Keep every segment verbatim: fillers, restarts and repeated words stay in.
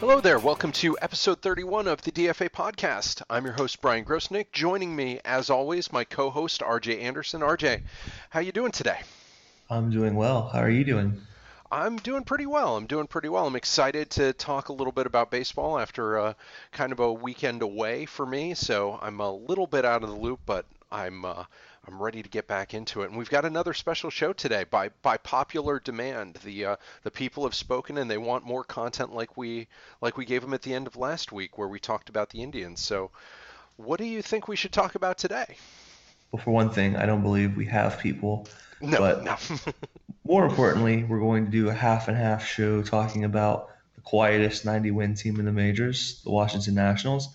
Hello there. Welcome to episode thirty-one of the D F A podcast. I'm your host, Brian Grosnick. Joining me, as always, my co-host, R J Anderson. R J, how you doing today? I'm doing well. How are you doing? I'm doing pretty well. I'm doing pretty well. I'm excited to talk a little bit about baseball after uh, kind of a weekend away for me. So I'm a little bit out of the loop, but I'm uh, I'm ready to get back into it. And we've got another special show today by by popular demand. The uh, the people have spoken and they want more content like we like we gave them at the end of last week where we talked about the Indians. So what do you think we should talk about today? Well, for one thing, I don't believe we have people, No, but no. more importantly, we're going to do a half and half show talking about the quietest ninety win team in the majors, the Washington Nationals,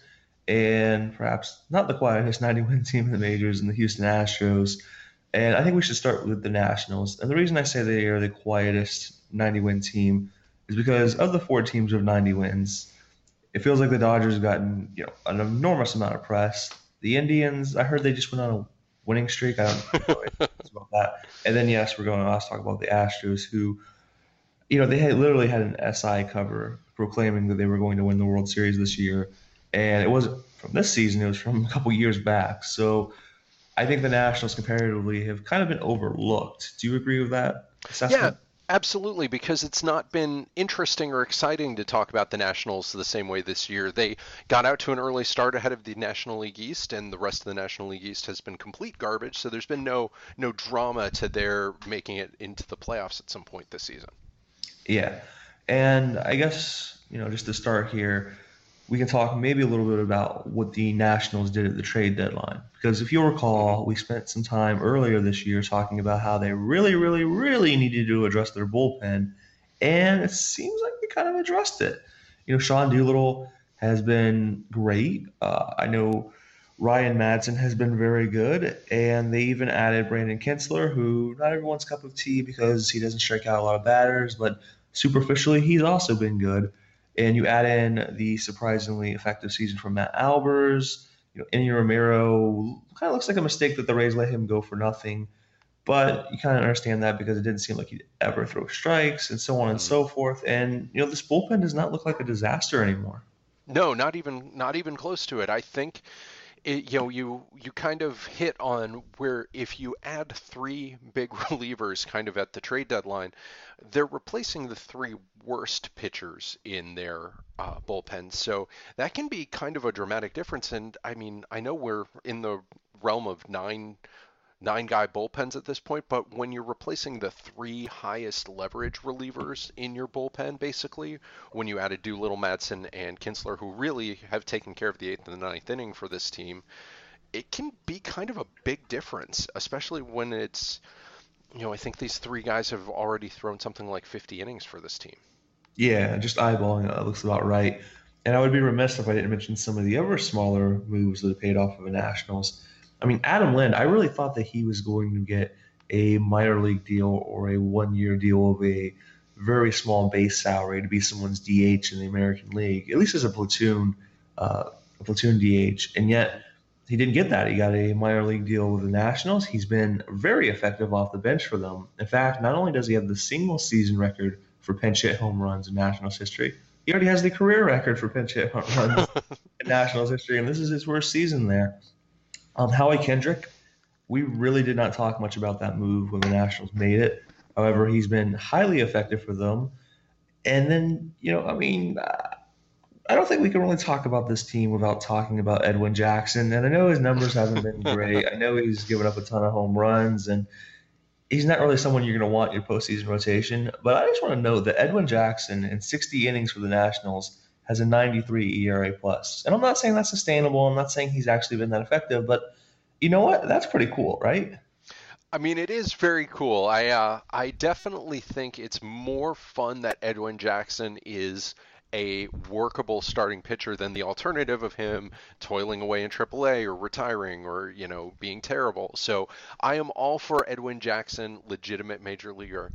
and perhaps not the quietest ninety win team in the majors in the Houston Astros. And I think we should start with the Nationals. And the reason I say they are the quietest ninety win team is because of the four teams with ninety wins, it feels like the Dodgers have gotten, you know, an enormous amount of press. The Indians, I heard they just went on a winning streak. I don't know anything about that. And then yes, we're going to also talk about the Astros, who, you know, they had literally had an S I cover proclaiming that they were going to win the World Series this year, and it wasn't from this season; it was from a couple years back. So I think the Nationals comparatively have kind of been overlooked. Do you agree with that Yeah, assessment? absolutely, because it's not been interesting or exciting to talk about the Nationals the same way this year. They got out to an early start ahead of the National League East, and the rest of the National League East has been complete garbage, so there's been no no drama to their making it into the playoffs at some point this season. Yeah. And I guess, you know, just to start here, we can talk maybe a little bit about what the Nationals did at the trade deadline. Because if you'll Hmm. recall, we spent some time earlier this year talking about how they really, really, really needed to address their bullpen. And it seems like they kind of addressed it. You know, Sean Doolittle has been great. Uh, I know Ryan Madsen has been very good. And they even added Brandon Kinsler, who not everyone's cup of tea because he doesn't strike out a lot of batters, but superficially, he's also been good. And you add in the surprisingly effective season from Matt Albers. You know, Enny Romero kind of looks like a mistake that the Rays let him go for nothing, but you kind of understand that because it didn't seem like he'd ever throw strikes and so on and Hmm. so forth. And you know, this bullpen does not look like a disaster anymore. No, not even not even close to it. I think it, you know, you you kind of hit on where if you add three big relievers kind of at the trade deadline, they're replacing the three worst pitchers in their uh, bullpen. So that can be kind of a dramatic difference. And I mean, I know we're in the realm of nine nine guy bullpens at this point, but when you're replacing the three highest leverage relievers in your bullpen, basically, when you added Doolittle, Madsen, and Kinsler, who really have taken care of the eighth and the ninth inning for this team, it can be kind of a big difference, especially when it's, you know, I think these three guys have already thrown something like fifty innings for this team. Yeah, just eyeballing it, it looks about right. And I would be remiss if I didn't mention some of the other smaller moves that have paid off for the Nationals. I mean, Adam Lind, I really thought that he was going to get a minor league deal or a one year deal of a very small base salary to be someone's D H in the American League, at least as a platoon, uh, a platoon D H. And yet he didn't get that. He got a minor league deal with the Nationals. He's been very effective off the bench for them. In fact, not only does he have the single season record for pinch hit home runs in Nationals history, he already has the career record for pinch hit home runs in Nationals history, and this is his worst season there. Um, Howie Kendrick, we really did not talk much about that move when the Nationals made it. However, he's been highly effective for them. And then, you know, I mean, I don't think we can really talk about this team without talking about Edwin Jackson. And I know his numbers haven't been great. I know he's given up a ton of home runs, and he's not really someone you're going to want in your postseason rotation. But I just want to note that Edwin Jackson, in sixty innings for the Nationals, has a ninety-three E R A plus. And I'm not saying that's sustainable. I'm not saying he's actually been that effective, but you know what? That's pretty cool, right? I mean, it is very cool. I uh, I definitely think it's more fun that Edwin Jackson is a workable starting pitcher than the alternative of him toiling away in triple A or retiring or, you know, being terrible. So I am all for Edwin Jackson, legitimate major leaguer.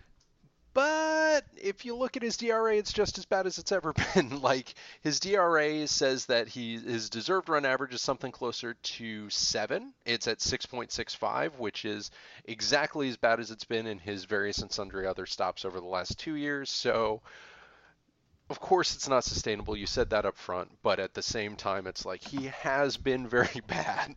But if you look at his D R A, it's just as bad as it's ever been. Like his D R A says that he his deserved run average is something closer to seven. It's at six point six five, which is exactly as bad as it's been in his various and sundry other stops over the last two years. So of course it's not sustainable. You said that up front, but at the same time, it's like he has been very bad.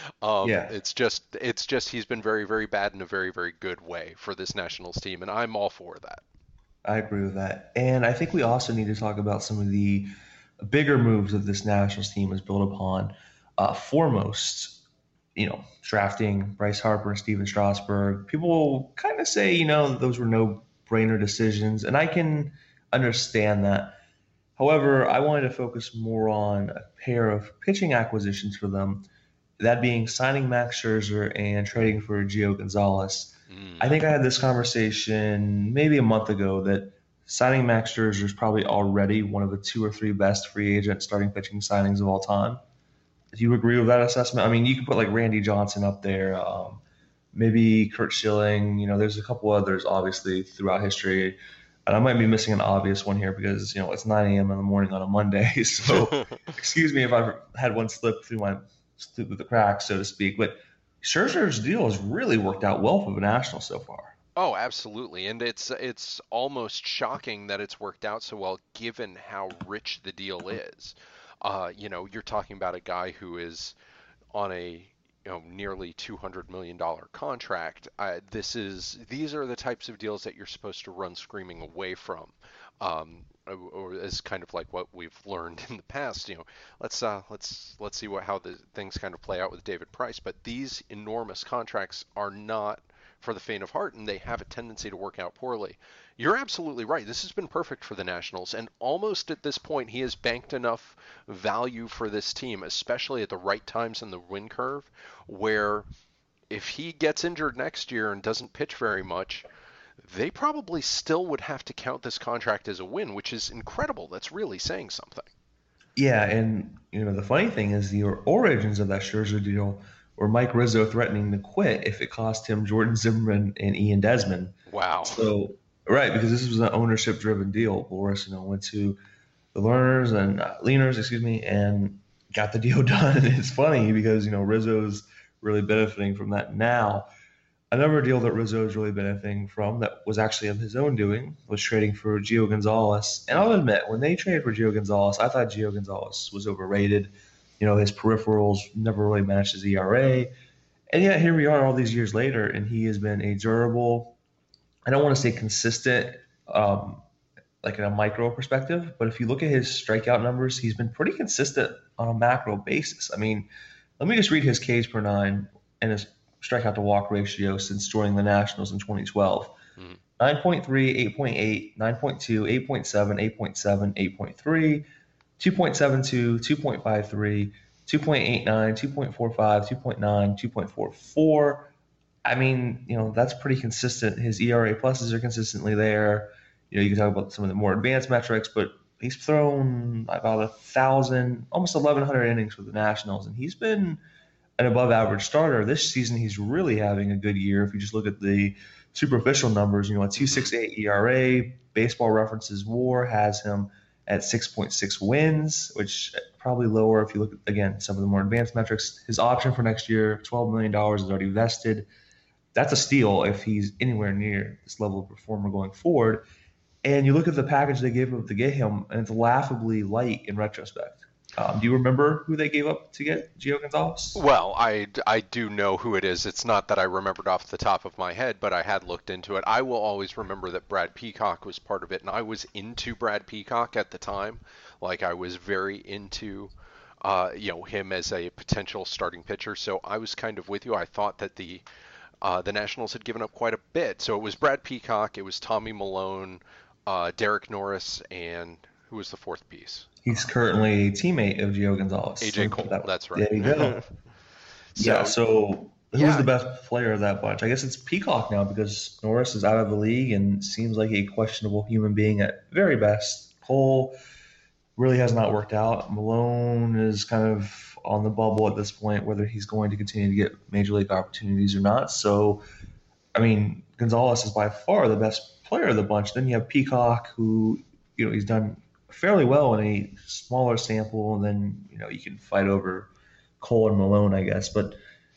Um, Yeah, it's just it's just he's been very, very bad in a very, very good way for this Nationals team, and I'm all for that. I agree with that. And I think we also need to talk about some of the bigger moves that this Nationals team has built upon. Uh, foremost, you know, drafting Bryce Harper and Steven Strasburg. People kind of say, you know, those were no brainer decisions, and I can understand that. However, I wanted to focus more on a pair of pitching acquisitions for them, that being signing Max Scherzer and trading for Gio Gonzalez. I Mm. think I had this conversation maybe a month ago that signing Max Scherzer is probably already one of the two or three best free agent starting pitching signings of all time. Do you agree with that assessment? I mean, you can put like Randy Johnson up there, um, maybe Kurt Schilling. You know, there's a couple others obviously throughout history, and I might be missing an obvious one here because you know it's nine a m in the morning on a Monday. So, excuse me if I've had one slip through my through the cracks, so to speak. But Scherzer's deal has really worked out well for the Nationals so far. Oh, absolutely. And it's it's almost shocking that it's worked out so well given how rich the deal is. Uh, you know, you're talking about a guy who is on a you know nearly two hundred million dollar contract. Uh, this is these are the types of deals that you're supposed to run screaming away from. Um, or or is kind of like what we've learned in the past. You know, let's uh, let's let's see what how the things kind of play out with David Price. But these enormous contracts are not for the faint of heart, and they have a tendency to work out poorly. You're absolutely right. This has been perfect for the Nationals, and almost at this point, he has banked enough value for this team, especially at the right times in the win curve, where if he gets injured next year and doesn't pitch very much, they probably still would have to count this contract as a win, which is incredible. That's really saying something. Yeah, and you know the funny thing is the origins of that Scherzer deal were Mike Rizzo threatening to quit if it cost him Jordan Zimmerman and Ian Desmond. Wow. So right, because this was an ownership-driven deal. Boris, you know, went to the learners and uh, leaners, excuse me, and got the deal done. And it's funny because you know Rizzo's really benefiting from that now. Another deal that Rizzo is really benefiting from that was actually of his own doing was trading for Gio Gonzalez. And I'll Hmm. admit, when they traded for Gio Gonzalez, I thought Gio Gonzalez was overrated. You know, his peripherals never really matched his E R A. And yet here we are all these years later, and he has been a durable, I don't want to say consistent, um, like in a micro perspective, but if you look at his strikeout numbers, he's been pretty consistent on a macro basis. I mean, let me just read his Ks per nine and his strikeout to walk ratio since joining the Nationals in twenty twelve. Hmm. nine point three, eight point eight, nine point two, eight point seven, eight point seven, eight point three, two point seven two, two point five three, two point eight nine, two point four five, two point nine, two point four four. I mean, you know, that's pretty consistent. His E R A pluses are consistently there. You know, you can talk about some of the more advanced metrics, but he's thrown about a thousand, almost eleven hundred innings for the Nationals, and he's been an above average starter. This season, he's really having a good year. If you just look at the superficial numbers, you know, a Hmm. two point six eight E R A, Baseball References WAR has him at six point six wins, which probably lower if you look at, again, some of the more advanced metrics. His option for next year, twelve million dollars is already vested. That's a steal if he's anywhere near this level of performer going forward. And you look at the package they gave up to get him, and it's laughably light in retrospect. Um, do you remember who they gave up to get Gio Gonzalez? Well, I, I do know who it is. It's not that I remembered off the top of my head, but I had looked into it. I will always remember that Brad Peacock was part of it, and I was into Brad Peacock at the time. Like I was very into, uh, you know, him as a potential starting pitcher. So I was kind of with you. I thought that the uh, the Nationals had given up quite a bit. So it was Brad Peacock, it was Tommy Malone, uh, Derek Norris, and who was the fourth piece? He's Um, currently a teammate of Gio Gonzalez. A J. Let me put Cole. that. That's There right. you go. Yeah. So So who's yeah, the best player of that bunch? I guess it's Peacock now because Norris is out of the league and seems like a questionable human being at very best. Cole really has not worked out. Malone is kind of on the bubble at this point, whether he's going to continue to get major league opportunities or not. So, I mean, Gonzalez is by far the best player of the bunch. Then you have Peacock, who, you know, he's done fairly well in a smaller sample, and then, you know, you can fight over Cole and Malone, I guess. But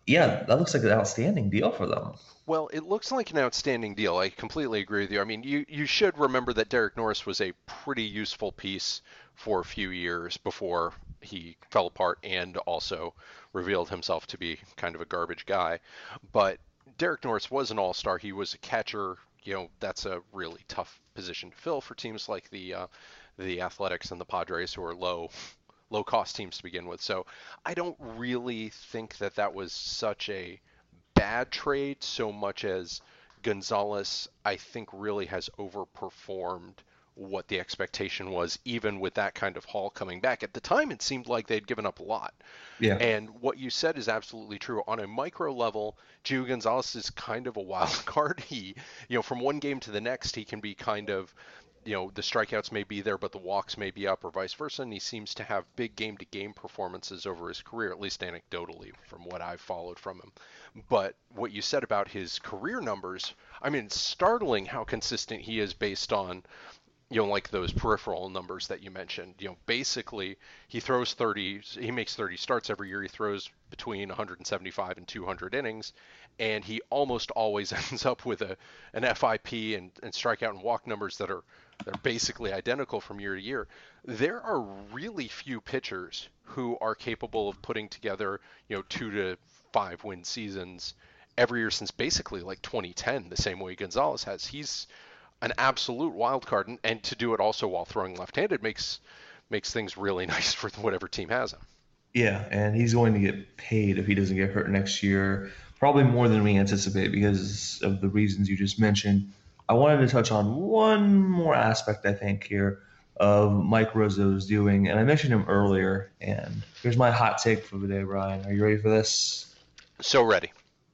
yeah, that looks like an outstanding deal for them. Well, it looks like an outstanding deal. I completely agree with you. I mean, you, you should remember that Derek Norris was a pretty useful piece for a few years before he fell apart and also revealed himself to be kind of a garbage guy. But Derek Norris was an all-star. He was a catcher. You know, that's a really tough position to fill for teams like the uh, the Athletics and the Padres, who are low low cost teams to begin with. So I don't really think that that was such a bad trade so much as Gonzalez, I think, really has overperformed what the expectation was, even with that kind of haul coming back. At the time, it seemed like they'd given up a lot. Yeah. And what you said is absolutely true. On a micro level, Gio Gonzalez is kind of a wild card. He, you know, from one game to the next, he can be kind of, you know, the strikeouts may be there, but the walks may be up, or vice versa. And he seems to have big game to game performances over his career, at least anecdotally, from what I've followed from him. But what you said about his career numbers, I mean, it's startling how consistent he is based on, you know, like those peripheral numbers that you mentioned. You know, basically he throws thirty, he makes thirty starts every year. He throws between one hundred seventy-five and two hundred innings, and he almost always ends up with a an F I P and, and strikeout and walk numbers that are they're basically identical from year to year. There are really few pitchers who are capable of putting together, you know, two to five win seasons every year since basically like twenty ten, the same way Gonzalez has. He's an absolute wild card, and, and to do it also while throwing left-handed makes makes things really nice for whatever team has him. Yeah, and he's going to get paid if he doesn't get hurt next year, probably more than we anticipate because of the reasons you just mentioned. I wanted to touch on one more aspect, I think, here of Mike Rizzo's doing, and I mentioned him earlier, and here's my hot take for the day, Brian. Are you ready for this? So ready.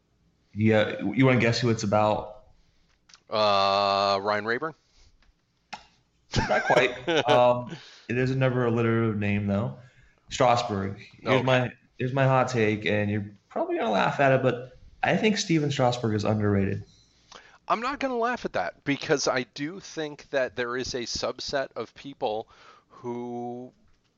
Yeah, you want to guess who it's about? Uh, Ryan Rayburn. Not quite. Um, it is never a alliterative name though. Strasburg. Here's Okay. my here's my hot take, and you're probably gonna laugh at it, but I think Steven Strasburg is underrated. I'm not going to laugh at that because I do think that there is a subset of people who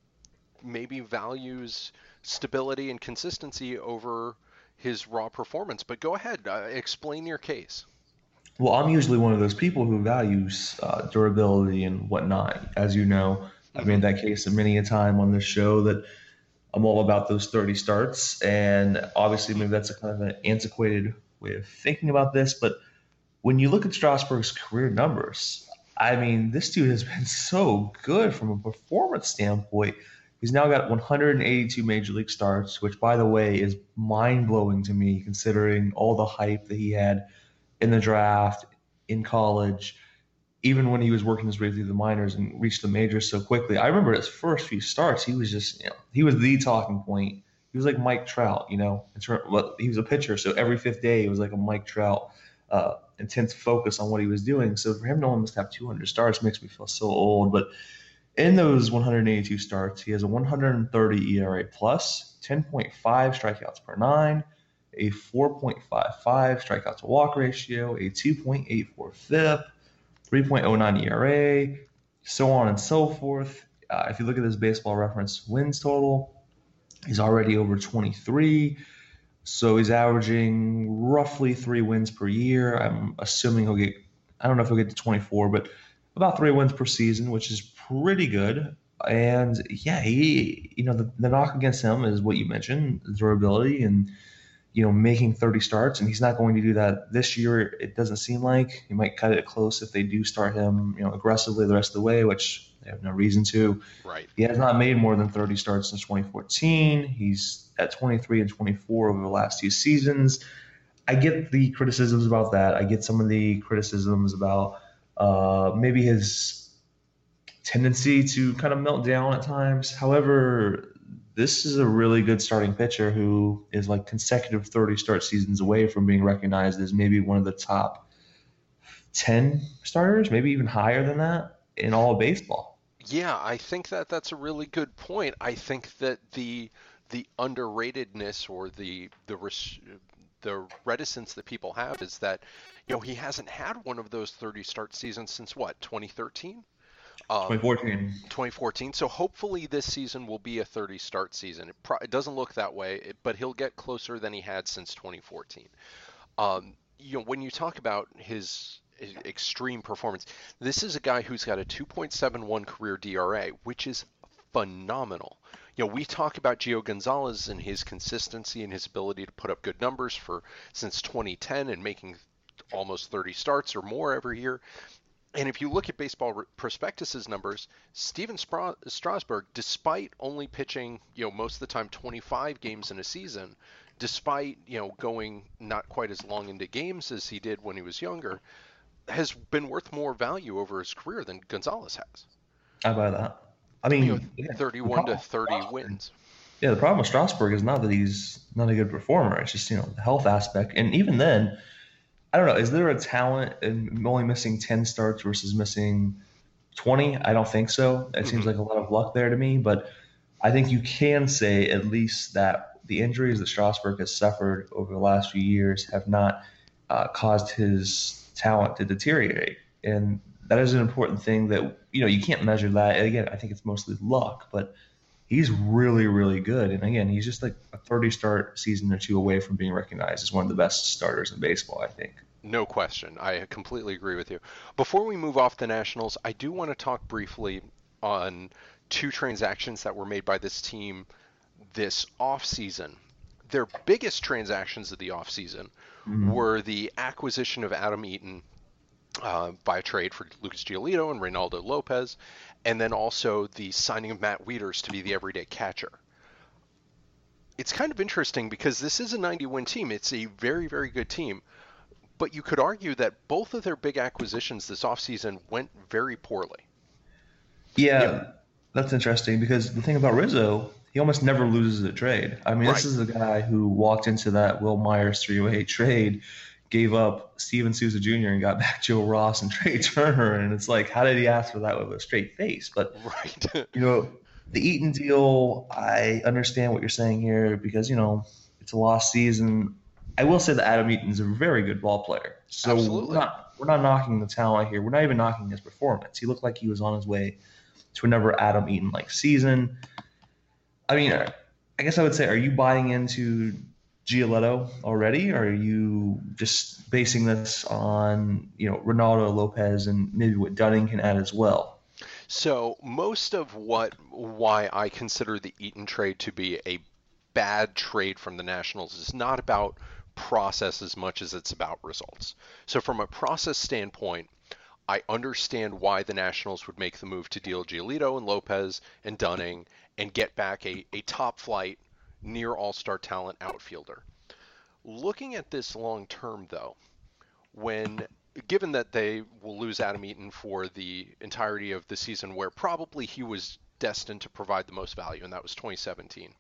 maybe values stability and consistency over his raw performance. But go ahead, uh, explain your case. Well, I'm usually one of those people who values uh, durability and whatnot. As you know, I've Hmm. made that case many a time on this show that I'm all about those thirty starts, and obviously maybe that's a kind of an antiquated way of thinking about this, but when you look at Strasburg's career numbers, I mean, this dude has been so good from a performance standpoint. He's now got one hundred eighty-two major league starts, which, by the way, is mind blowing to me considering all the hype that he had in the draft, in college, even when he was working his way through the minors and reached the majors so quickly. I remember his first few starts, he was just, you know, he was the talking point. He was like Mike Trout, you know, in term, well, he was a pitcher, so every fifth day it was like a Mike Trout uh, intense focus on what he was doing. So for him to almost have two hundred starts makes me feel so old. But in those one hundred eighty-two starts, he has a one hundred thirty E R A plus, ten point five strikeouts per nine, a four point five five strikeout to walk ratio, a two point eight four F I P, three point oh nine E R A, so on and so forth. Uh, if you look at his baseball reference wins total, he's already over twenty-three. So he's averaging roughly three wins per year. I'm assuming he'll get, I don't know if he'll get to twenty-four, but about three wins per season, which is pretty good. And yeah, he, you know, the, the knock against him is what you mentioned, durability and, you know, making thirty starts. And he's not going to do that this year. It doesn't seem like he might cut it close if they do start him, you know, aggressively the rest of the way, which they have no reason to. Right. He has not made more than thirty starts since twenty fourteen. He's at twenty-three and twenty-four over the last two seasons. I get the criticisms about that. I get some of the criticisms about uh, maybe his tendency to kind of melt down at times. However, this is a really good starting pitcher who is like consecutive thirty start seasons away from being recognized as maybe one of the top ten starters, maybe even higher than that in all of baseball. Yeah, I think that that's a really good point. I think that the the underratedness or the the res- the reticence that people have is that, you know, he hasn't had one of those thirty start seasons since what, twenty thirteen? Um, twenty fourteen. twenty fourteen. So hopefully this season will be a thirty start season. It, pro- it doesn't look that way, it- but he'll get closer than he had since twenty fourteen. Um, you know, when you talk about his, his extreme performance, this is a guy who's got a two point seven one career D R A, which is phenomenal. You know, we talk about Gio Gonzalez and his consistency and his ability to put up good numbers for since twenty ten and making almost thirty starts or more every year. And if you look at Baseball Prospectus's numbers, Steven Strasburg, despite only pitching, you know, most of the time twenty-five games in a season, despite, you know, going not quite as long into games as he did when he was younger, has been worth more value over his career than Gonzalez has. I buy that. I You know, mean, yeah, the thirty-one to problem with thirty Strasburg, wins. yeah, the problem with Strasburg is not that he's not a good performer. It's just, you know, the health aspect. And even then, I don't know, is there a talent in only missing ten starts versus missing twenty? I don't think so. It seems Mm-hmm. like a lot of luck there to me. But I think you can say at least that the injuries that Strasburg has suffered over the last few years have not uh, caused his talent to deteriorate. And that is an important thing that, you know, you can't measure that. And again, I think it's mostly luck, but he's really, really good. And again, he's just like a thirty start season or two away from being recognized as one of the best starters in baseball, I think. No question. I completely agree with you. Before we move off the Nationals, I do want to talk briefly on two transactions that were made by this team this offseason. Their biggest transactions of the offseason Mhm. were the acquisition of Adam Eaton uh, by trade for Lucas Giolito and Reynaldo Lopez, and then also the signing of Matt Wieters to be the everyday catcher. It's kind of interesting because this is a ninety win team. It's a very, very good team. But you could argue that both of their big acquisitions this offseason went very poorly. You know, Yeah, that's interesting because the thing about Rizzo, he almost never loses a trade. I mean, this right. is a guy who walked into that Will Myers three-way trade, gave up Steven Souza Junior and got back Joe Ross and Trey Turner. And it's like, how did he ask for that with a straight face? But, Right. you know, the Eaton deal, I understand what you're saying here because, you know, it's a lost season. I will say that Adam Eaton's a very good ball player. So we're Absolutely. not we're not knocking the talent here. We're not even knocking his performance. He looked like he was on his way to another Adam Eaton like season. I mean, I guess I would say, are you buying into Giolito already, or are you just basing this on, you know, Ronaldo Lopez and maybe what Dunning can add as well? So most of what why I consider the Eaton trade to be a bad trade from the Nationals is not about process as much as it's about results. So from a process standpoint, I understand why the Nationals would make the move to deal Giolito and Lopez and Dunning and get back a, a top flight, near all star talent outfielder. Looking at this long term, though, when given that they will lose Adam Eaton for the entirety of the season where probably he was destined to provide the most value, and that was twenty seventeen.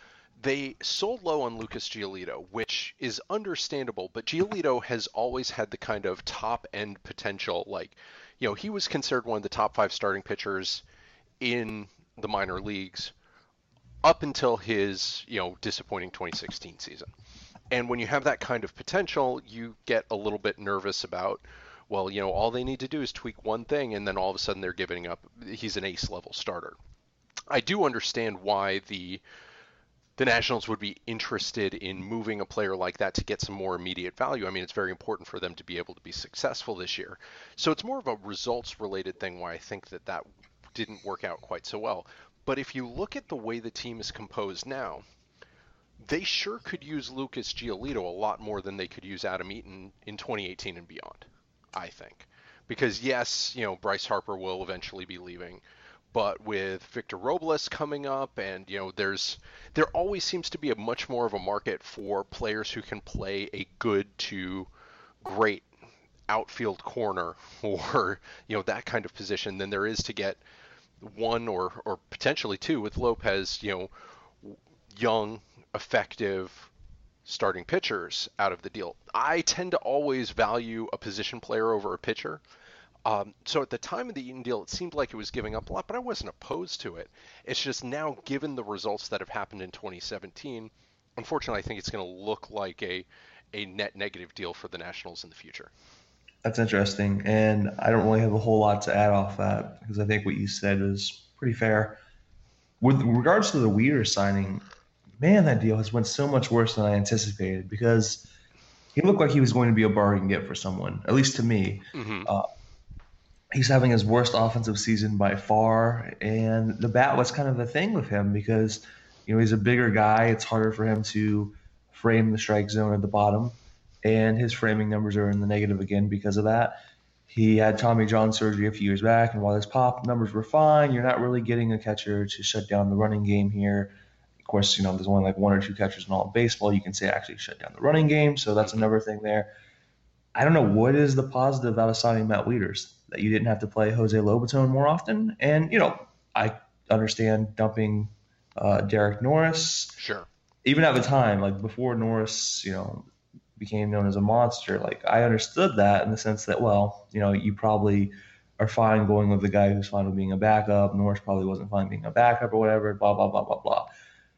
They sold low on Lucas Giolito, which is understandable, but Giolito has always had the kind of top end potential. Like, you know, he was considered one of the top five starting pitchers in the minor leagues up until his, you know, disappointing twenty sixteen season. And when you have that kind of potential, you get a little bit nervous about, well, you know, all they need to do is tweak one thing, and then all of a sudden they're giving up. He's an ace level starter. I do understand why the the Nationals would be interested in moving a player like that to get some more immediate value. I mean, it's very important for them to be able to be successful this year. So it's more of a results related thing why I think that that didn't work out quite so well. But if you look at the way the team is composed now, they sure could use Lucas Giolito a lot more than they could use Adam Eaton in twenty eighteen and beyond, I think. Because yes, you know, Bryce Harper will eventually be leaving, but with Victor Robles coming up and you know, there's there always seems to be a much more of a market for players who can play a good to great outfield corner or you know that kind of position than there is to get one or or potentially two with Lopez, you know, young, effective starting pitchers out of the deal. I tend to always value a position player over a pitcher. Um, so at the time of the Eaton deal, it seemed like it was giving up a lot, but I wasn't opposed to it. It's just now, given the results that have happened in twenty seventeen, unfortunately, I think it's going to look like a a net negative deal for the Nationals in the future. That's interesting, and I don't really have a whole lot to add off that because I think what you said is pretty fair. With regards to the Weir signing, man, that deal has went so much worse than I anticipated because he looked like he was going to be a bargain get for someone, at least to me. Hmm. Uh, he's having his worst offensive season by far, and the bat was kind of a thing with him because you know he's a bigger guy. It's harder for him to frame the strike zone at the bottom, and his framing numbers are in the negative again because of that. He had Tommy John surgery a few years back, and while his pop numbers were fine, you're not really getting a catcher to shut down the running game here. Of course, you know there's only like one or two catchers in all of baseball you can say actually shut down the running game, so that's Hmm. another thing there. I don't know what is the positive out of signing Matt Wieters that you didn't have to play Jose Lobaton more often, and you know I understand dumping uh, Derek Norris Sure. even at the time, like before Norris, you know, became known as a monster. Like I understood that in the sense that, well, you know, you probably are fine going with the guy who's fine with being a backup. Norris probably wasn't fine being a backup or whatever. Blah blah blah blah blah.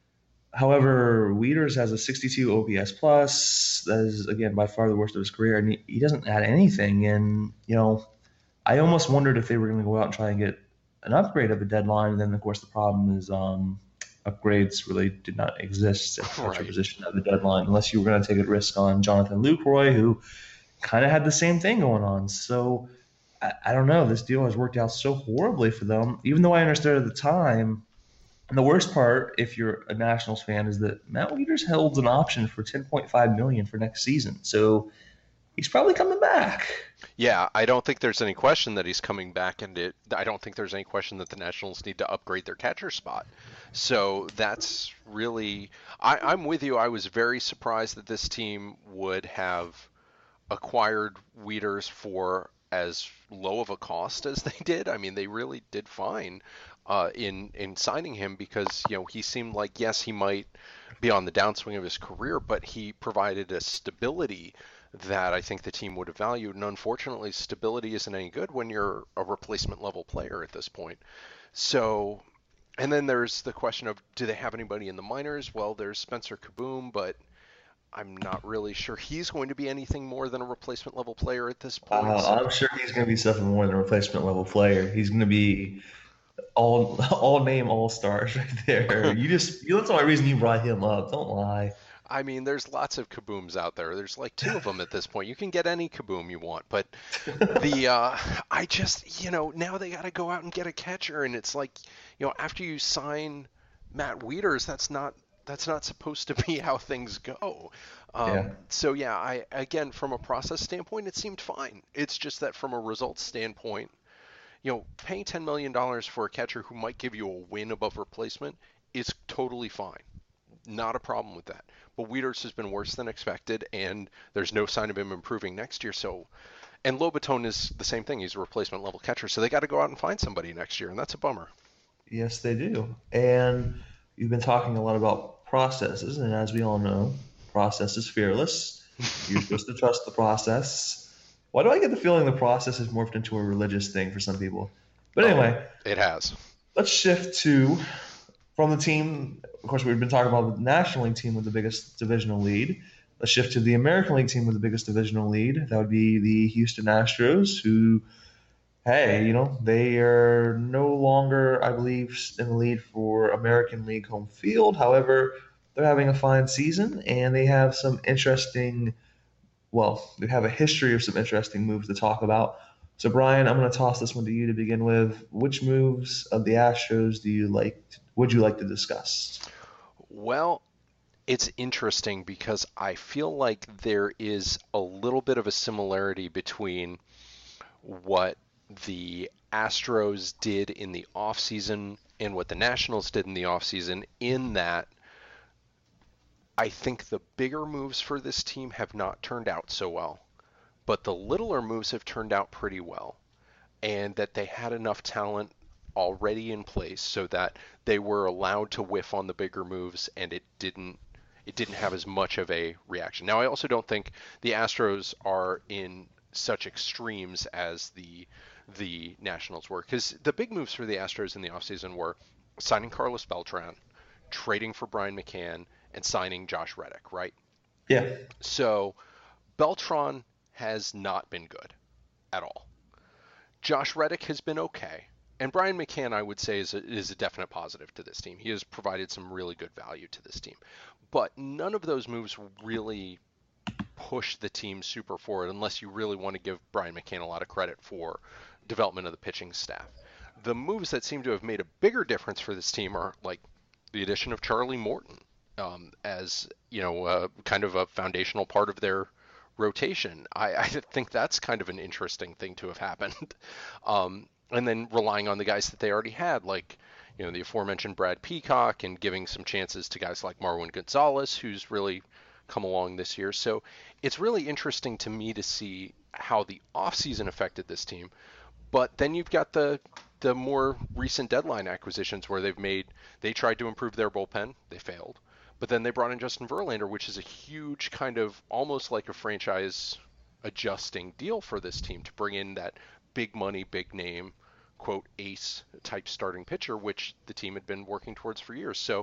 However, Wieters has a sixty-two O P S plus. That is again by far the worst of his career, and he, he doesn't add anything. And you know, I almost wondered if they were going to go out and try and get an upgrade at the deadline. And then, of course, the problem is um, upgrades really did not exist at the catcher Right. position at the deadline, unless you were going to take a risk on Jonathan Lucroy, who kind of had the same thing going on. So I, I don't know. This deal has worked out so horribly for them, even though I understood at the time. And the worst part, if you're a Nationals fan, is that Matt Wieters held an option for ten point five million dollars for next season. So he's probably coming back. Yeah, I don't think there's any question that he's coming back, and it, I don't think there's any question that the Nationals need to upgrade their catcher spot. So that's really, I, I'm with you. I was very surprised that this team would have acquired Wieters for as low of a cost as they did. I mean, they really did fine uh, in in signing him because you know he seemed like yes, he might be on the downswing of his career, but he provided a stability that I think the team would have valued. And unfortunately, stability isn't any good when you're a replacement level player at this point. So, and then there's the question of do they have anybody in the minors? Well, there's Spencer Kaboom, but I'm not really sure he's going to be anything more than a replacement level player at this point. Uh, So, I'm sure he's going to be something more than a replacement level player. He's going to be all all name all stars right there. You just you that's the only reason you brought him up. Don't lie. I mean, there's lots of Kabooms out there. There's like two of them at this point. You can get any Kaboom you want, but the uh, I just you know now they got to go out and get a catcher, and it's like you know after you sign Matt Wieters, that's not that's not supposed to be how things go. Yeah, Um, so yeah, I again from a process standpoint, it seemed fine. It's just that from a results standpoint, you know, paying ten million dollars for a catcher who might give you a win above replacement is totally fine. Not a problem with that. But Wieters has been worse than expected, and there's no sign of him improving next year. So, and Lobaton is the same thing. He's a replacement level catcher, so they got to go out and find somebody next year, and that's a bummer. yes they do. And you've been talking a lot about processes, and as we all know, process is fearless. You're supposed to trust the process. Why do I get the feeling the process has morphed into a religious thing for some people? But Oh, anyway, it has. let's shift to from the team. Of course, we've been talking about the National League team with the biggest divisional lead. Let's shift to the American League team with the biggest divisional lead. That would be the Houston Astros, who, hey, you know, they are no longer, I believe, in the lead for American League home field. However, they're having a fine season, and they have some interesting, well, they have a history of some interesting moves to talk about. So, Brian, I'm going to toss this one to you to begin with. Which moves of the Astros do you like? Would you like to discuss? Well, it's interesting because I feel like there is a little bit of a similarity between what the Astros did in the offseason and what the Nationals did in the offseason, in that I think the bigger moves for this team have not turned out so well, but the littler moves have turned out pretty well, and that they had enough talent already in place so that they were allowed to whiff on the bigger moves and it didn't it didn't have as much of a reaction. Now I also don't think the Astros are in such extremes as the the Nationals were, because the big moves for the Astros in the offseason were signing Carlos Beltran, trading for Brian McCann, and signing Josh Reddick, right? Yeah. So Beltran has not been good. at all. Josh Reddick has been okay. And Brian McCann, I would say, is a, is a definite positive to this team. He has provided some really good value to this team. But none of those moves really push the team super forward unless you really want to give Brian McCann a lot of credit for development of the pitching staff. The moves that seem to have made a bigger difference for this team are like the addition of Charlie Morton um, as, you know, uh, kind of a foundational part of their rotation. I, I think that's kind of an interesting thing to have happened. um, and then relying on the guys that they already had, like, you know, the aforementioned Brad Peacock, and giving some chances to guys like Marwin Gonzalez, who's really come along this year. So it's really interesting to me to see how the offseason affected this team. But then you've got the the more recent deadline acquisitions where they've made they tried to improve their bullpen, they failed. But then they brought in Justin Verlander, which is a huge kind of almost like a franchise adjusting deal for this team to bring in that big money, big name, quote, ace type starting pitcher, which the team had been working towards for years. So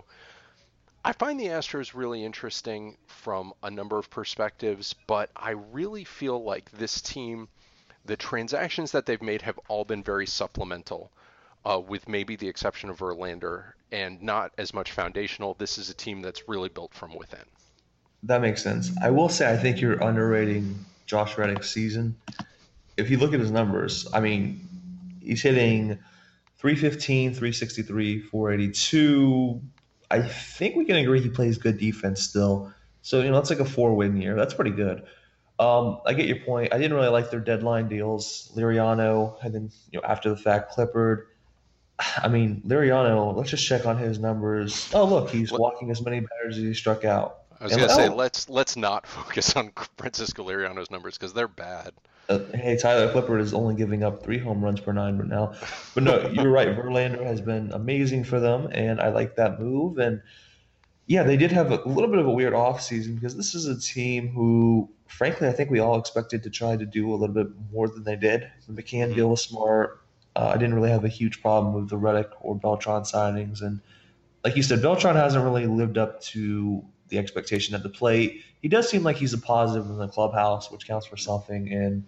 I find the Astros really interesting from a number of perspectives, but I really feel like this team, the transactions that they've made have all been very supplemental, uh, with maybe the exception of Verlander, and not as much foundational. This is a team that's really built from within. That makes sense. I will say I think you're underrating Josh Reddick's season. If you look at his numbers, I mean, he's hitting three fifteen, three sixty-three, four eighty-two. I think we can agree he plays good defense still. So, you know, that's like a four win year. That's pretty good. Um, I get your point. I didn't really like their deadline deals. Liriano, and then, you know, after the fact, Clippard. I mean, Liriano, let's just check on his numbers. Oh, look, he's walking as many batters as he struck out. I was And, gonna say oh, let's let's not focus on Francisco Liriano's numbers because they're bad. Uh, hey, Tyler Clippard is only giving up three home runs per nine right now. But no, you're right. Verlander has been amazing for them, and I like that move. And yeah, they did have a little bit of a weird offseason because this is a team who, frankly, I think we all expected to try to do a little bit more than they did. The McCann Mm-hmm. deal was smart. Uh, I didn't really have a huge problem with the Reddick or Beltran signings. And like you said, Beltran hasn't really lived up to the expectation at the plate. He does seem like he's a positive in the clubhouse, which counts for something. And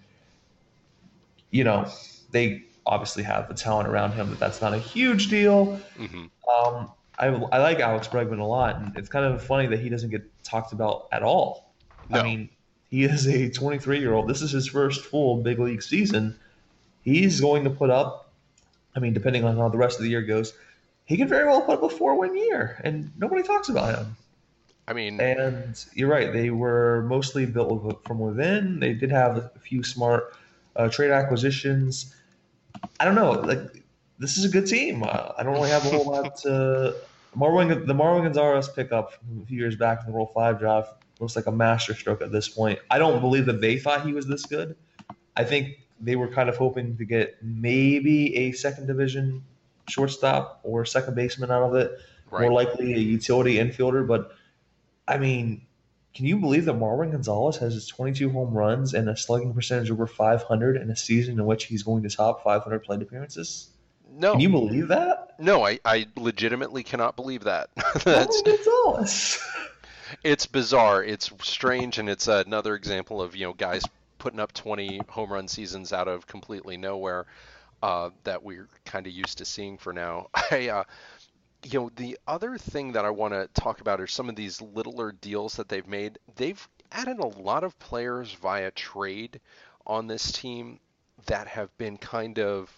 you know, they obviously have the talent around him, but that's not a huge deal. Mm-hmm. Um, I, I like Alex Bregman a lot, and it's kind of funny that he doesn't get talked about at all. I No, mean, he is a twenty-three year old. This is his first full big league season. He's going to put up, I mean, depending on how the rest of the year goes, he could very well put up a four win year, and nobody talks about him. I mean, And you're right, they were mostly built from within. They did have a few smart uh, trade acquisitions. I don't know. Like, this is a good team. Uh, I don't really have a whole lot to. Marwin, the Marwin Gonzalez pickup from a few years back in the Rule Five draft looks like a masterstroke at this point. I don't believe that they thought he was this good. I think they were kind of hoping to get maybe a second division shortstop or second baseman out of it. More right. likely a utility infielder. But I mean, can you believe that Marwin Gonzalez has his twenty-two home runs and a slugging percentage over five hundred in a season in which he's going to top five hundred plate appearances? Can No, you believe that? no, I, I legitimately cannot believe that. That's Marwin Gonzalez. it's bizarre, it's strange, and it's another example of, you know, guys putting up twenty home run seasons out of completely nowhere, uh, that we're kind of used to seeing for now. I uh, you know, the other thing that I want to talk about are some of these littler deals that they've made. They've added a lot of players via trade on this team that have been kind of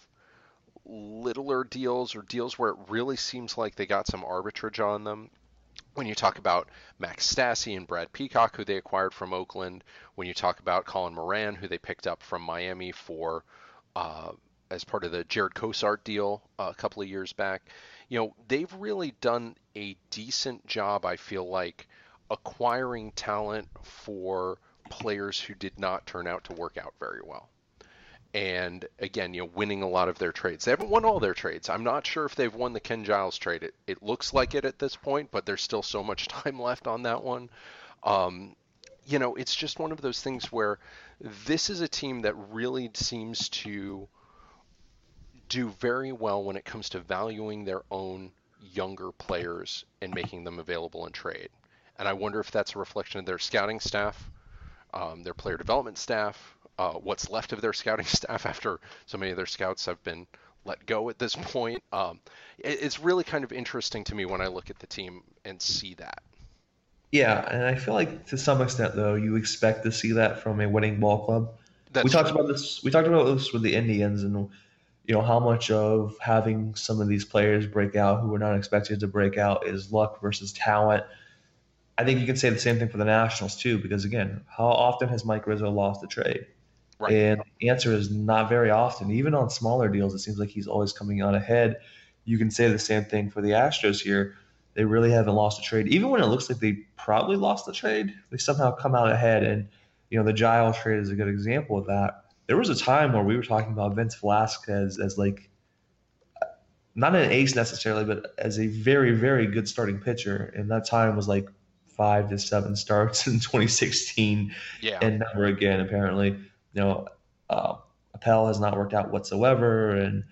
littler deals or deals where it really seems like they got some arbitrage on them. When you talk about Max Stassi and Brad Peacock, who they acquired from Oakland, when you talk about Colin Moran, who they picked up from Miami for uh, as part of the Jared Cosart deal uh, a couple of years back, you know, they've really done a decent job, I feel like, acquiring talent for players who did not turn out to work out very well. And again, you know, winning a lot of their trades. They haven't won all their trades. I'm not sure if they've won the Ken Giles trade. It, it looks like it at this point, but there's still so much time left on that one. Um, you know, it's just one of those things where this is a team that really seems to do very well when it comes to valuing their own younger players and making them available in trade. And I wonder if that's a reflection of their scouting staff, um, their player development staff, uh, what's left of their scouting staff after so many of their scouts have been let go at this point. Um, it, it's really kind of interesting to me when I look at the team and see that. Yeah, and I feel like to some extent though, you expect to see that from a winning ball club. We That's talked true. about this. We talked about this with the Indians, and you know how much of having some of these players break out who were not expected to break out is luck versus talent. I think you can say the same thing for the Nationals too, because again, how often has Mike Rizzo lost a trade? Right. And the answer is not very often. Even on smaller deals, it seems like he's always coming out ahead. You can say the same thing for the Astros here. They really haven't lost a trade. Even when it looks like they probably lost the trade, they somehow come out ahead. And, you know, the Giles trade is a good example of that. There was a time where we were talking about Vince Velasquez as like not an ace necessarily, but as a very, very good starting pitcher. And that time was like five to seven starts in twenty sixteen Yeah. and never again, apparently. You know, uh, Appel has not worked out whatsoever. And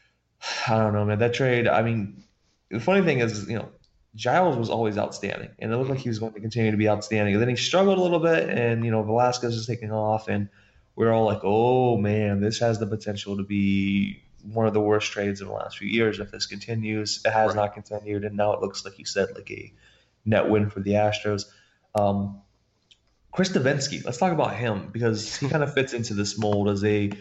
I don't know, man. That trade, I mean, the funny thing is, you know, Giles was always outstanding, and it looked like Hmm. he was going to continue to be outstanding. And then he struggled a little bit, and you know, Velasquez is taking off, and we're all like, "Oh man, this has the potential to be one of the worst trades in the last few years if this continues." It has Right. not continued, and now it looks like you said, like a net win for the Astros. Um, Chris Davinsky, let's talk about him because he kind of fits into this mold as a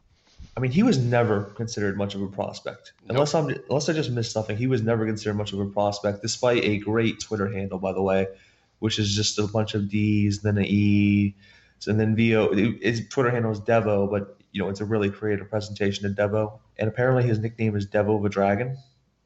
I mean, he was never considered much of a prospect. Nope. Unless I'm unless I just missed something, he was never considered much of a prospect, despite a great Twitter handle, by the way, which is just a bunch of D's, then an E, and then V O. His Twitter handle is Devo, but you know it's a really creative presentation of Devo. And apparently his nickname is Devo the Dragon.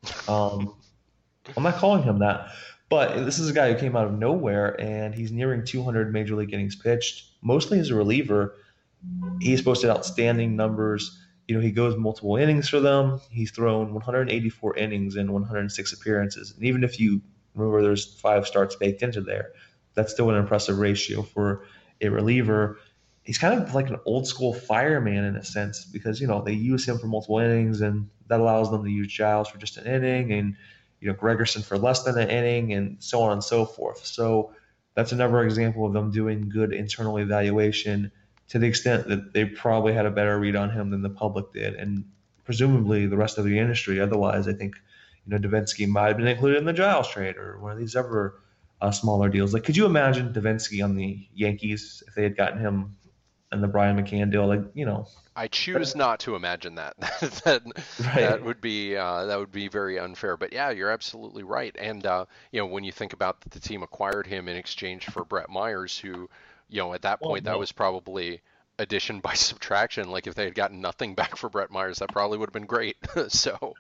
Um, I'm not calling him that, but this is a guy who came out of nowhere, and he's nearing two hundred major league innings pitched, mostly as a reliever. He's posted outstanding numbers. You know, he goes multiple innings for them. He's thrown one hundred eighty-four innings in one hundred six appearances. And even if you remember there's five starts baked into there, that's still an impressive ratio for a reliever. He's kind of like an old school fireman in a sense because, you know, they use him for multiple innings and that allows them to use Giles for just an inning and, you know, Gregerson for less than an inning and so on and so forth. So that's another example of them doing good internal evaluation to the extent that they probably had a better read on him than the public did, and presumably the rest of the industry. Otherwise, I think you know Davinsky might have been included in the Giles trade or one of these other uh, smaller deals. Like, could you imagine Davinsky on the Yankees if they had gotten him in the Brian McCann deal? Like, you know, I choose not to imagine that. that that right? would be uh, that would be very unfair. But yeah, you're absolutely right. And uh, you know, when you think about that the team acquired him in exchange for Brett Myers, who, you know, at that Well, point that no. was probably addition by subtraction. Like if they had gotten nothing back for Brett Myers, that probably would have been great. So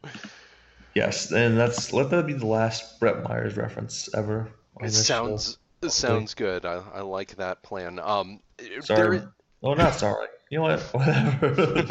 Yes, and that's let that be the last Brett Myers reference ever it on this show. sounds it Hopefully, sounds good. I, I like that plan. Um, sorry. there. Oh, not sorry. You know what? Whatever.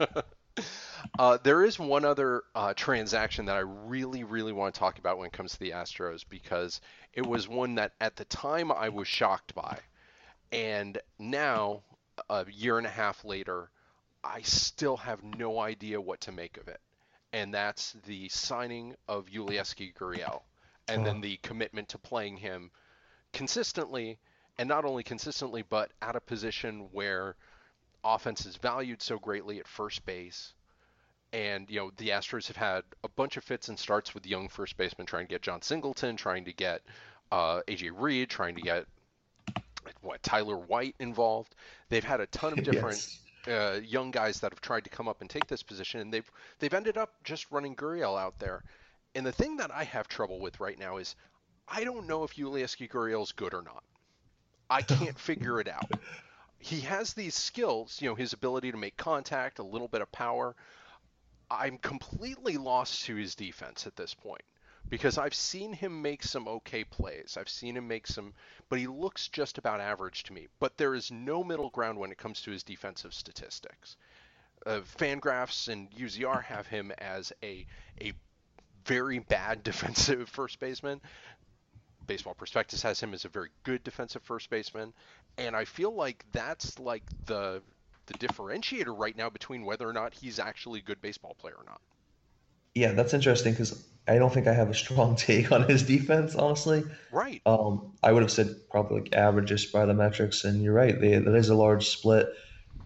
Uh, there is one other uh, transaction that I really, really want to talk about when it comes to the Astros because it was one that at the time I was shocked by. And now, a year and a half later, I still have no idea what to make of it. And that's the signing of Ulieski Gurriel and then Oh, the commitment to playing him consistently, and not only consistently, but at a position where offense is valued so greatly at first base. And you know the Astros have had a bunch of fits and starts with young first basemen trying to get John Singleton, trying to get uh, A J Reed, trying to get what Tyler White involved. They've had a ton of different yes. uh, young guys that have tried to come up and take this position, and they've they've ended up just running Gurriel out there. And the thing that I have trouble with right now is I don't know if Ulieski Gurriel's good or not. I can't figure it out. He has these skills, you know, his ability to make contact, a little bit of power, I'm completely lost to his defense at this point because I've seen him make some okay plays. I've seen him make some, but he looks just about average to me. But there is no middle ground when it comes to his defensive statistics. Uh, Fangraphs and U Z R have him as a a very bad defensive first baseman. Baseball Prospectus has him as a very good defensive first baseman, and I feel like that's like the the differentiator right now between whether or not he's actually a good baseball player or not. Yeah, that's interesting because I don't think I have a strong take on his defense, honestly. Right. Um, I would have said probably like average just by the metrics, and you're right, they, that is a large split.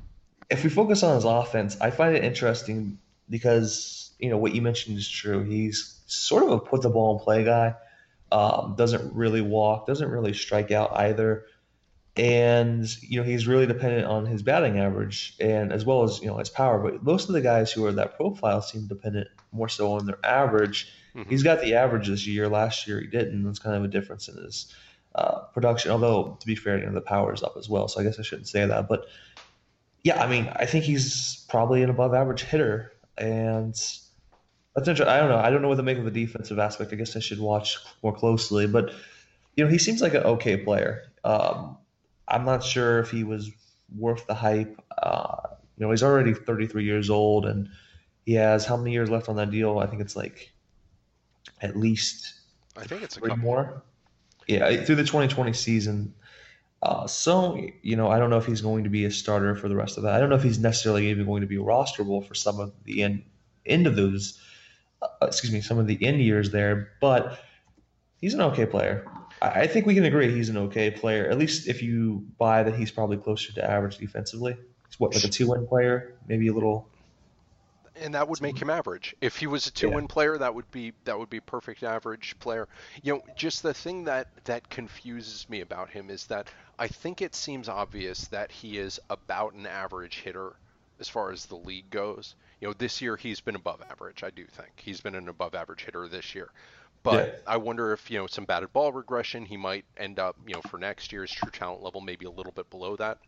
if we focus on his offense, I find it interesting because you know what you mentioned is true. He's sort of a put the ball in play guy. Um, doesn't really walk, doesn't really strike out either, and you know he's really dependent on his batting average and as well as you know his power. But most of the guys who are that profile seem dependent more so on their average. Hmm. He's got the average this year. Last year he didn't. That's kind of a difference in his uh, production. Although to be fair, you know the power is up as well. So I guess I shouldn't say that, but yeah, I mean, I think he's probably an above average hitter, and that's interesting. I don't know. I don't know what to make of the defensive aspect. I guess I should watch more closely, but you know, he seems like an okay player. Um, I'm not sure if he was worth the hype. Uh, you know, he's already thirty-three years old, and he has how many years left on that deal? I think it's like at least I think it's a three couple. more. Yeah, through the twenty twenty season. Uh, so, you know, I don't know if he's going to be a starter for the rest of that. I don't know if he's necessarily even going to be rosterable for some of the end, end of those, uh, excuse me, some of the end years there, but he's an okay player. I, I think we can agree he's an okay player, at least if you buy that he's probably closer to average defensively. He's what, like a two win player, maybe a little. And that would make him average. If he was a Yeah, two-win player, that would be that would be perfect average player. You know, just the thing that that confuses me about him is that I think it seems obvious that he is about an average hitter as far as the league goes. You know, this year he's been above average. I do think he's been an above average hitter this year. But yeah, I wonder if, you know, some batted ball regression, he might end up, you know, for next year's true talent level, maybe a little bit below that.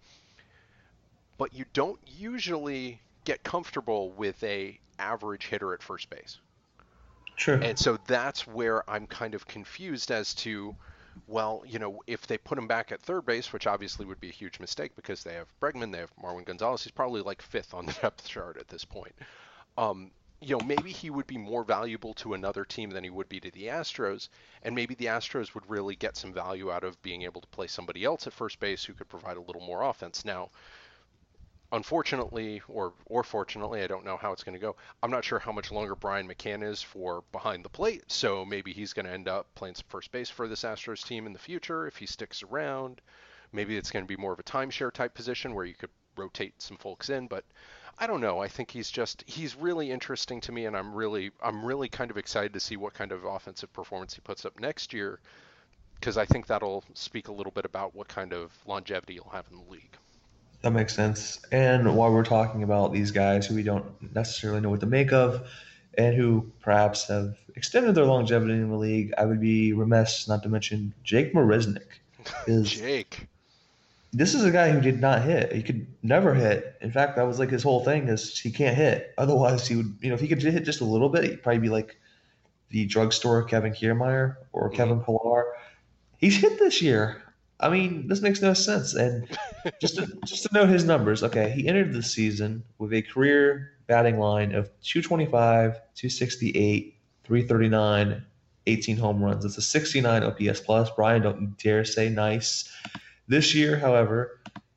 But you don't usually get comfortable with a average hitter at first base. sure. And so that's where I'm kind of confused as to, well, you know, if they put him back at third base, which obviously would be a huge mistake because they have Bregman, they have Marwin Gonzalez. He's probably like fifth on the depth chart at this point. Um, you know, maybe he would be more valuable to another team than he would be to the Astros, and maybe the Astros would really get some value out of being able to play somebody else at first base who could provide a little more offense. Now, unfortunately, or or fortunately, I don't know how it's going to go. I'm not sure how much longer Brian McCann is for behind the plate, so maybe he's going to end up playing some first base for this Astros team in the future if he sticks around. Maybe it's going to be more of a timeshare type position where you could rotate some folks in, but I don't know. I think he's just he's really interesting to me, and I'm really I'm really kind of excited to see what kind of offensive performance he puts up next year because I think that'll speak a little bit about what kind of longevity he'll have in the league. That makes sense. And while we're talking about these guys who we don't necessarily know what to make of and who perhaps have extended their longevity in the league, I would be remiss not to mention Jake Marisnik. Because Jake. this is a guy who did not hit. He could never hit. In fact, that was like his whole thing is he can't hit. Otherwise, he would, you know, if he could hit just a little bit, he'd probably be like the drugstore Kevin Kiermaier or Hmm. Kevin Pillar. He's hit this year. I mean, this makes no sense. And just to, just to note his numbers, okay, he entered the season with a career batting line of two twenty-five, two sixty-eight, three thirty-nine, eighteen home runs. It's a sixty-nine O P S plus. Brian, don't you dare say nice. This year, however,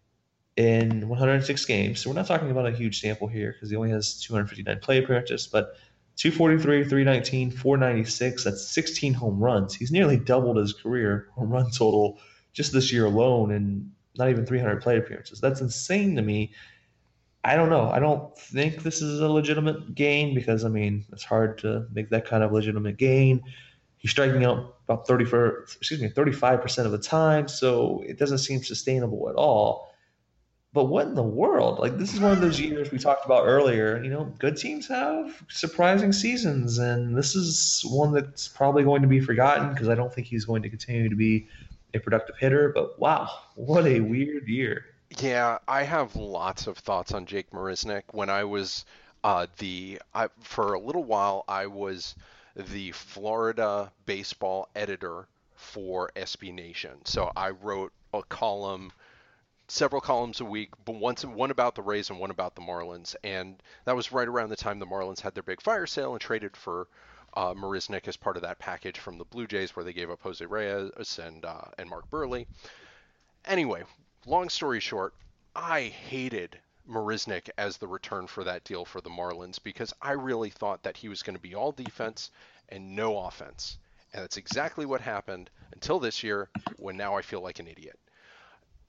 in one hundred six games, so we're not talking about a huge sample here because he only has two hundred fifty-nine play appearances, but two forty-three, three nineteen, four ninety-six, that's sixteen home runs. He's nearly doubled his career home run total just this year alone and not even three hundred play appearances. That's insane to me. I don't know. I don't think this is a legitimate gain because, I mean, it's hard to make that kind of legitimate gain. He's striking out about thirty for, excuse me, thirty-five percent of the time, so it doesn't seem sustainable at all. But what in the world? Like this is one of those years we talked about earlier. You know, good teams have surprising seasons, and this is one that's probably going to be forgotten because I don't think he's going to continue to be a productive hitter. But wow, what a weird year. Yeah, I have lots of thoughts on Jake Marisnik. When I was uh, the I, for a little while, I was the Florida baseball editor for S B Nation. So I wrote a column, several columns a week, but once one about the Rays and one about the Marlins. And that was right around the time the Marlins had their big fire sale and traded for uh, Marisnik as part of that package from the Blue Jays, where they gave up Jose Reyes and uh, and Mark Burley. Anyway, long story short, I hated Marisnik as the return for that deal for the Marlins because I really thought that he was going to be all defense and no offense. And that's exactly what happened until this year when now I feel like an idiot.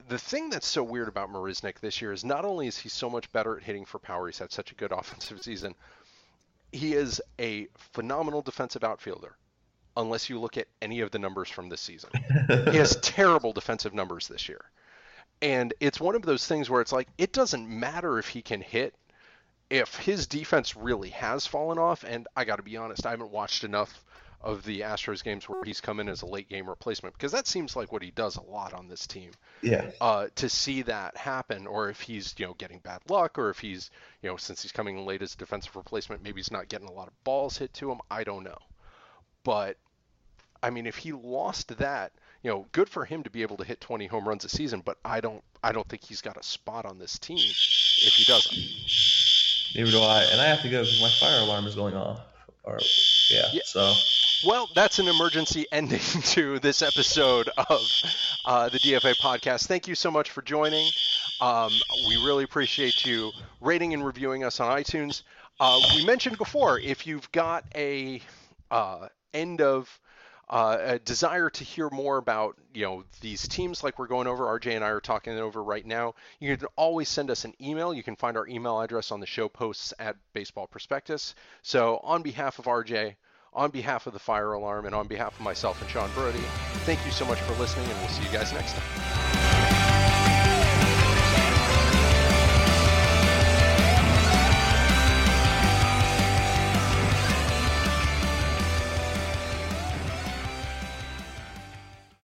the thing that's so weird about Marisnik this year is not only is he so much better at hitting for power, he's had such a good offensive season, he is a phenomenal defensive outfielder, unless you look at any of the numbers from this season. He has terrible defensive numbers this year. And it's one of those things where it's like, it doesn't matter if he can hit, if his defense really has fallen off. And I got to be honest, I haven't watched enough of the Astros games where he's come in as a late game replacement, because that seems like what he does a lot on this team. Yeah. Uh, to see that happen, or if he's, you know, getting bad luck, or if he's, you know, since he's coming in late as a defensive replacement, maybe he's not getting a lot of balls hit to him. I don't know. But I mean, if he lost that, you know, good for him to be able to hit twenty home runs a season, but I don't I don't think he's got a spot on this team if he doesn't. Neither do I. And I have to go because my fire alarm is going off. Or yeah, yeah. So well, that's an emergency ending to this episode of uh, the D F A podcast. Thank you so much for joining. Um, we really appreciate you rating and reviewing us on iTunes. Uh, we mentioned before, if you've got a uh, end of uh, a desire to hear more about, you know, these teams like we're going over, R J and I are talking it over right now, you can always send us an email. You can find our email address on the show posts at Baseball Prospectus. So on behalf of R J, on behalf of the Fire Alarm, and on behalf of myself and Sean Brody, thank you so much for listening, and we'll see you guys next time.